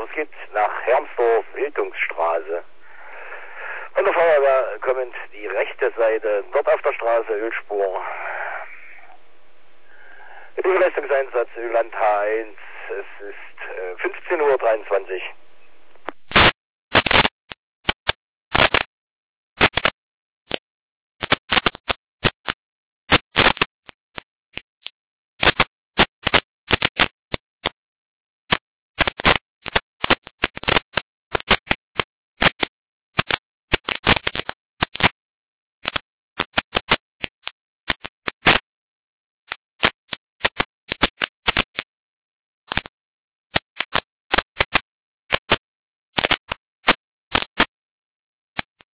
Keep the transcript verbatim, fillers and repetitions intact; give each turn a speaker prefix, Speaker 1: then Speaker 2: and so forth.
Speaker 1: es geht nach Hermsdorf, Wildungsstraße. Von der Feuerwehr kommend die rechte Seite, dort auf der Straße Ölspur. Mit Überleistungseinsatz Öland H eins, es ist äh, fünfzehn Uhr dreiundzwanzig.